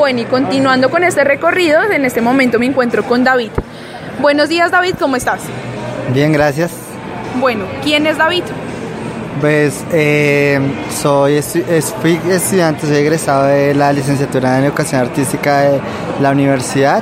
Bueno, y continuando con este recorrido, en este momento me encuentro con David. Buenos días, David, ¿cómo estás? Bien, gracias. Bueno, ¿quién es David? Pues fui estudiante, soy egresado de la licenciatura en Educación Artística de la universidad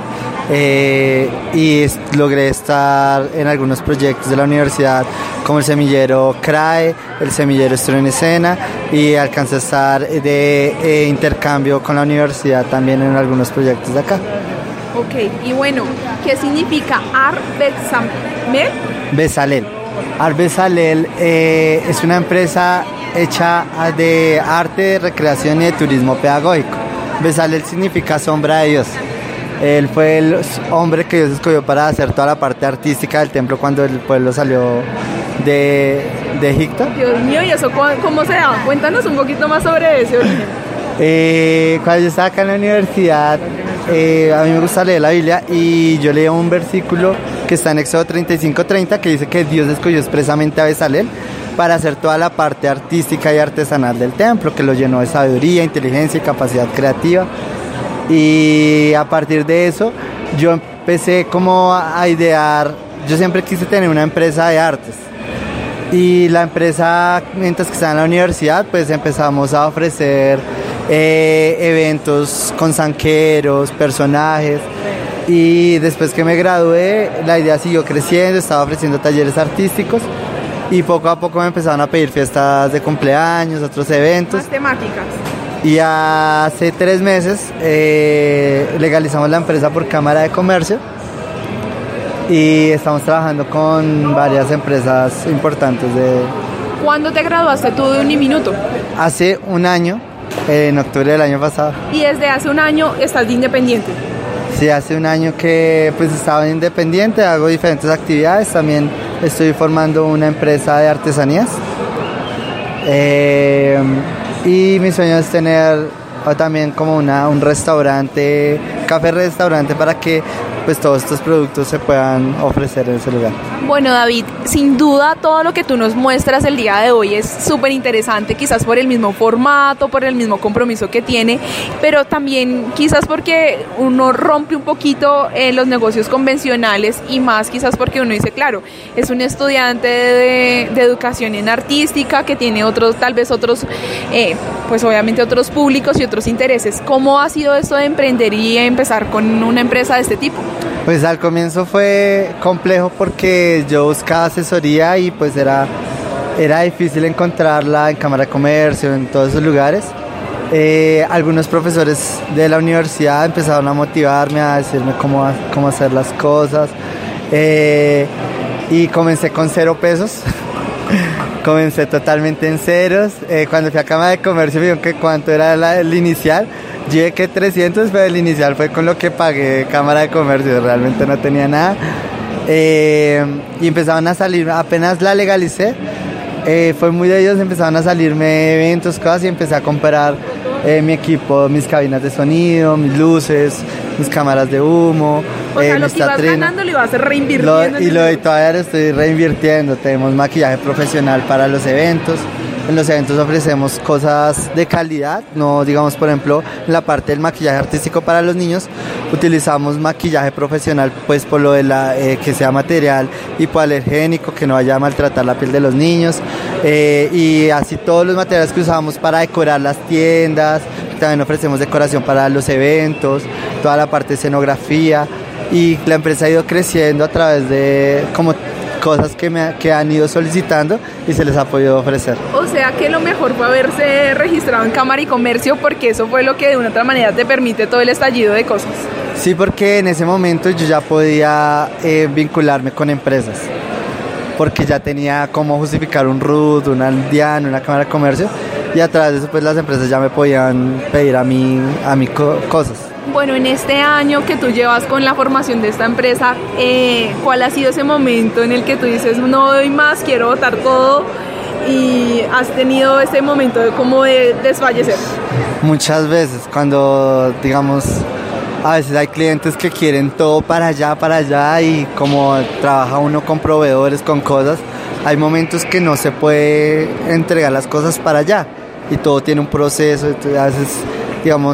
y logré estar en algunos proyectos de la universidad como el semillero CRAE, el semillero Estudio en Escena, y alcancé a estar de intercambio con la universidad también en algunos proyectos de acá. Ok, y bueno, ¿qué significa Art Bezalel. Art Bezalel es una empresa hecha de arte, recreación y de turismo pedagógico. Bezalel significa sombra de Dios. Él fue el hombre que Dios escogió para hacer toda la parte artística del templo cuando el pueblo salió de Egipto. Dios mío, ¿y eso cómo se da? Cuéntanos un poquito más sobre ese origen. Cuando yo estaba acá en la universidad, a mí me gusta leer la Biblia y yo leí un versículo que está en Éxodo 35:30 que dice que Dios escogió expresamente a Bezalel para hacer toda la parte artística y artesanal del templo, que lo llenó de sabiduría, inteligencia y capacidad creativa. Y a partir de eso yo empecé como a idear, yo siempre quise tener una empresa de artes. Y la empresa, mientras que estaba en la universidad, pues empezamos a ofrecer eventos con zanqueros, personajes. Y después que me gradué, la idea siguió creciendo, estaba ofreciendo talleres artísticos y poco a poco me empezaron a pedir fiestas de cumpleaños, otros eventos. Más temáticas. Y hace 3 meses legalizamos la empresa por Cámara de Comercio y estamos trabajando con varias empresas importantes. ¿Cuándo te graduaste tú de Uniminuto? Hace un año, en octubre del año pasado. ¿Y desde hace un año estás de independiente? Sí, hace un año que pues estaba independiente, hago diferentes actividades, también estoy formando una empresa de artesanías. Y mi sueño es tener también como un restaurante, café-restaurante, para que pues todos estos productos se puedan ofrecer en ese lugar. Bueno, David, sin duda todo lo que tú nos muestras el día de hoy es súper interesante, quizás por el mismo formato, por el mismo compromiso que tiene, pero también quizás porque uno rompe un poquito los negocios convencionales y más quizás porque uno dice, claro, es un estudiante de educación en artística que tiene otros, tal vez otros, pues obviamente otros públicos y otros intereses. ¿Cómo ha sido esto de emprender y empezar con una empresa de este tipo? Pues al comienzo fue complejo porque yo buscaba asesoría y pues era difícil encontrarla en Cámara de Comercio, en todos esos lugares. Algunos profesores de la universidad empezaron a motivarme, a decirme cómo hacer las cosas, y comencé con 0 pesos. Comencé totalmente en ceros. Cuando fui a Cámara de Comercio me dijeron que cuánto era el inicial. Yo dije que 300, pero el inicial fue con lo que pagué Cámara de Comercio, realmente no tenía nada. Y empezaban a salir, apenas la legalicé, fue muy de ellos, empezaban a salirme eventos, cosas, y empecé a comprar mi equipo, mis cabinas de sonido, mis luces, mis cámaras de humo. O sea, lo que ibas ganando lo ibas reinvirtiendo. Y todavía lo estoy reinvirtiendo. Tenemos maquillaje profesional para los eventos. En los eventos ofrecemos cosas de calidad, no digamos, por ejemplo, en la parte del maquillaje artístico para los niños utilizamos maquillaje profesional, pues por lo de que sea material hipoalergénico, que no vaya a maltratar la piel de los niños, y así todos los materiales que usamos para decorar las tiendas. También ofrecemos decoración para los eventos, toda la parte de escenografía, y la empresa ha ido creciendo a través de como cosas que han ido solicitando y se les ha podido ofrecer. O sea que lo mejor fue haberse registrado en Cámara y Comercio, porque eso fue lo que de una otra manera te permite todo el estallido de cosas. Sí, porque en ese momento yo ya podía vincularme con empresas, porque ya tenía cómo justificar un RUT, una DIAN, una Cámara de Comercio, y a través de eso pues las empresas ya me podían pedir a mí cosas. Bueno, en este año que tú llevas con la formación de esta empresa, ¿cuál ha sido ese momento en el que tú dices, no doy más, quiero botar todo, y has tenido ese momento de desfallecer? Muchas veces, cuando digamos, a veces hay clientes que quieren todo para allá, y como trabaja uno con proveedores, con cosas, hay momentos que no se puede entregar las cosas para allá y todo tiene un proceso. A veces, digamos,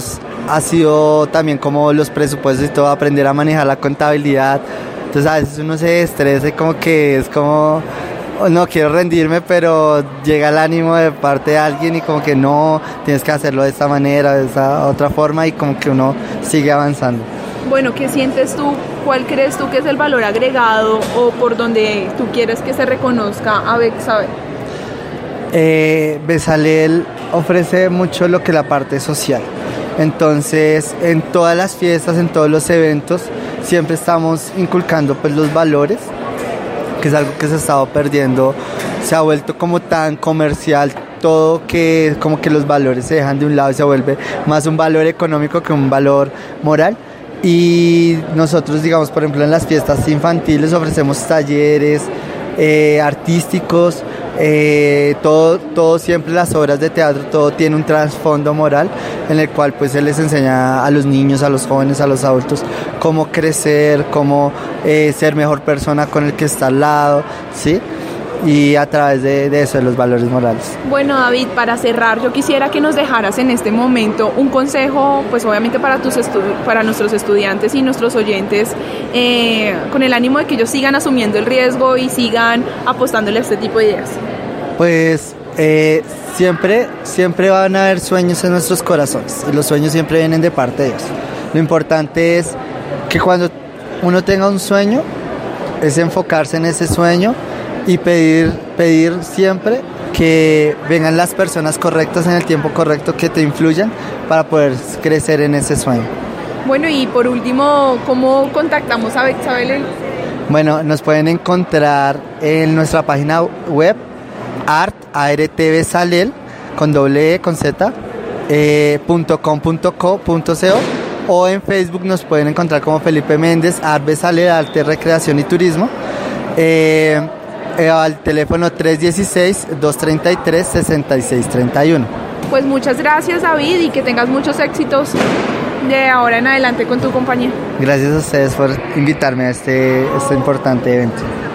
ha sido también como los presupuestos y todo, aprender a manejar la contabilidad. Entonces a veces uno se estresa y como que es como, no quiero rendirme, pero llega el ánimo de parte de alguien y como que no, tienes que hacerlo de esta manera, de esta otra forma, y como que uno sigue avanzando. Bueno, ¿qué sientes tú? ¿Cuál crees tú que es el valor agregado o por donde tú quieres que se reconozca a Betsalel? Betsalel ofrece mucho lo que es la parte social. Entonces, en todas las fiestas, en todos los eventos, siempre estamos inculcando pues los valores, que es algo que se ha estado perdiendo. Se ha vuelto como tan comercial todo, que como que los valores se dejan de un lado y se vuelve más un valor económico que un valor moral. Y nosotros, digamos, por ejemplo, en las fiestas infantiles ofrecemos talleres artísticos, todo siempre, las obras de teatro, todo tiene un trasfondo moral en el cual pues se les enseña a los niños, a los jóvenes, a los adultos cómo crecer, cómo ser mejor persona con el que está al lado, ¿sí? Y a través de eso, de los valores morales. Bueno, David, para cerrar, yo quisiera que nos dejaras en este momento un consejo, pues obviamente para nuestros estudiantes y nuestros oyentes, con el ánimo de que ellos sigan asumiendo el riesgo y sigan apostándole a este tipo de ideas. Pues siempre van a haber sueños en nuestros corazones, y los sueños siempre vienen de parte de Dios. Lo importante es que cuando uno tenga un sueño, es enfocarse en ese sueño y pedir siempre que vengan las personas correctas en el tiempo correcto, que te influyan para poder crecer en ese sueño. Bueno, y por último, ¿cómo contactamos a Betsalel? Bueno, nos pueden encontrar en nuestra página web artbetsalel con doble E, con Z, .com.co.co, o en Facebook nos pueden encontrar como Felipe Méndez, Art Betsalel, Arte, Recreación y Turismo. Al teléfono 316-233-6631. Pues muchas gracias, David, y que tengas muchos éxitos de ahora en adelante con tu compañía. Gracias a ustedes por invitarme a este importante evento.